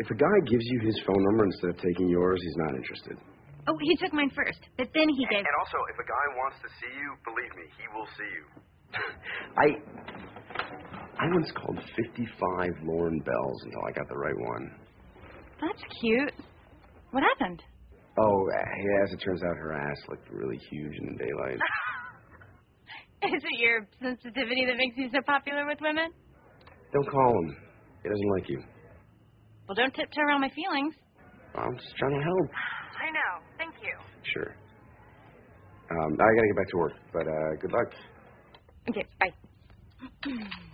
If a guy gives you his phone number instead of taking yours, he's not interested. Oh, he took mine first, but then he gave... And also, if a guy wants to see you, believe me, he will see you. I once called 55 Lauren Bells until I got the right one. That's cute. What happened? Oh, yeah, as it turns out, her ass looked really huge in the daylight. Is it your sensitivity that makes you so popular with women? Don't call him. He doesn't like you. Well, don't tiptoe around my feelings. I'm just trying to help. I know. Thank you. Sure. I gotta get back to work, but good luck. Okay, bye.